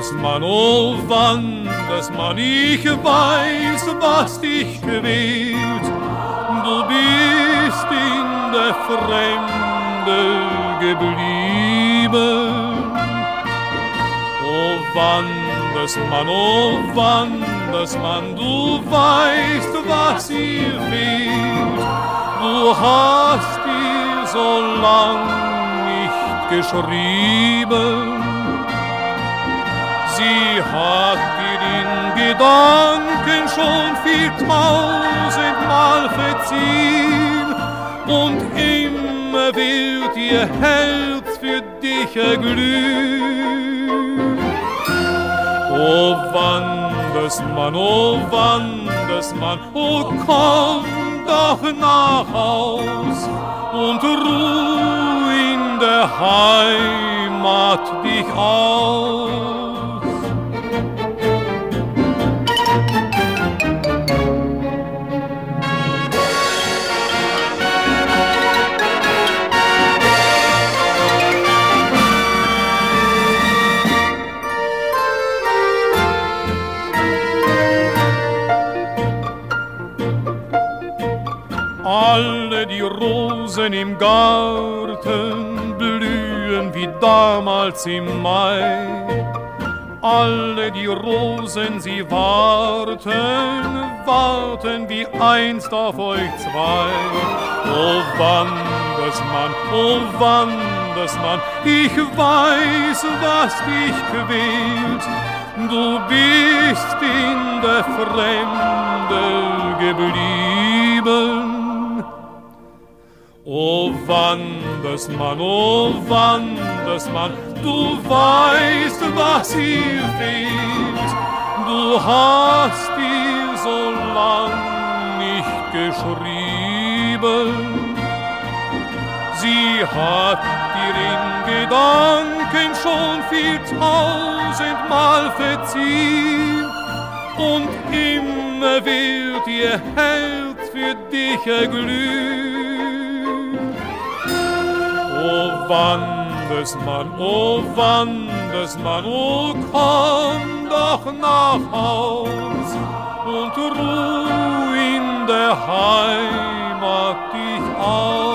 Wandersmann, oh Wandersmann, ich weiß, was dich quält. Du bist in der Fremde geblieben. Oh Wandersmann, du weißt, was ihr fehlt. Du hast ihr so lang nicht geschrieben. Sie hat dir in Gedanken schon 4000-mal verziehen und immer wird ihr Herz für dich erglühen. Oh Wandersmann, oh komm doch nach Haus und ruh in der Heimat dich aus. Alle die Rosen im Garten blühen wie damals im Mai. Alle die Rosen, sie warten wie einst auf euch zwei. Oh Wandersmann, ich weiß, was dich quält. Du bist in der Fremde geblieben. Oh Wandersmann, du weißt, was ihr fehlt. Du hast ihr so lang nicht geschrieben. Sie hat dir in Gedanken schon 4000-mal verziehen und immer wird ihr Herz für dich erglühen. Oh Wandersmann, oh komm doch nach Haus und ruh in der Heimat dich aus.